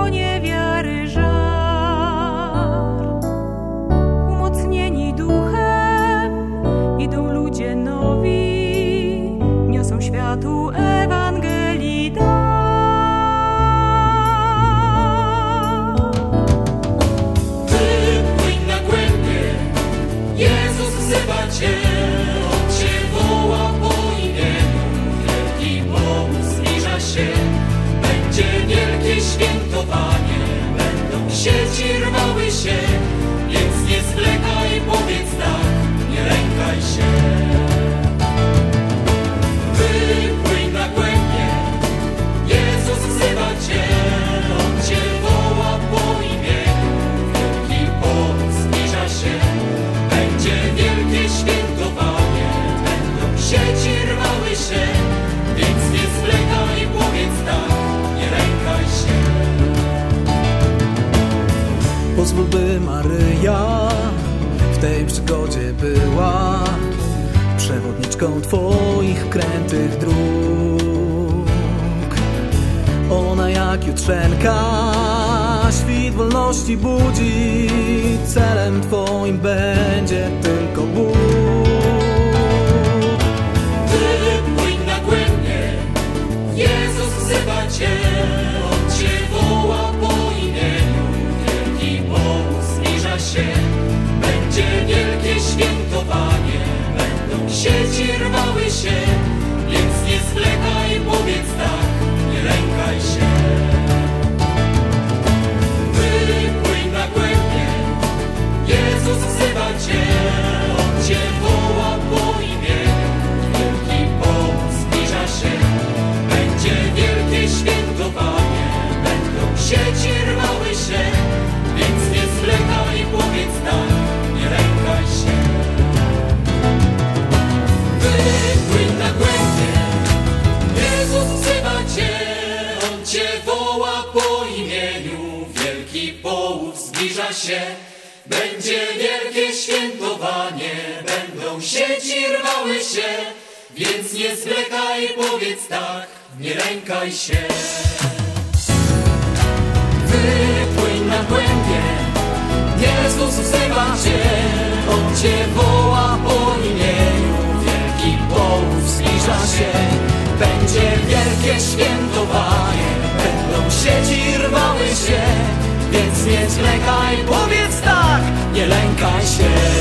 płonie wiary żar. Umocnieni duchem idą ludzie nowi, niosą światu Ewangelii dar. Wypłyń na głębie, Jezus wzywa Cię, On Cię woła po imieniu, wielki powód zbliża się. Będzie wielkie świętowanie, będą sieci rwały się, więc nie zwlekaj, powiedz tak, nie lękaj się. Wypłyń na głębie, Jezus wzywa Cię, On Cię woła po imieniu, wielki powód zbliża się. Będzie wielkie świętowanie, będą sieci rwały się, więc nie zwlekaj, powiedz tak, nie lękaj się. Pozwól, by Maryja w tej przygodzie była przewodniczką Twoich krętych dróg. Ona jak jutrzenka świt wolności budzi, celem Twoim będzie tylko Bóg. Wypłyń na głębie, Jezus wzywa Cię, On Cię woła po imieniu, wielki powód zbliża się. Będzie wielkie świętowanie, będą sieci rwały się, więc nie zwlekaj, powiedz tak, nie lękaj się. Wypłyń na głębie, Jezus wzywa Cię, On Cię woła po imieniu, wielki powód zbliża się. Będzie wielkie świętowanie, będą sieci rwały się, więc nie zwlekaj, powiedz tak, nie lękaj się. Wypłyń na głębie, Jezus wzywa Cię, On Cię woła po imieniu, wielki połów zbliża się. Będzie wielkie świętowanie, będą sieci rwały się, więc nie zwlekaj, powiedz tak, nie lękaj się. Wypłyń na głębie, Jezus wzywa Cię, On Cię woła po imieniu, wielki połów zbliża się. Będzie wielkie świętowanie, będą sieci rwały się, więc nie zwlekaj, powiedz tak, nie lękaj się.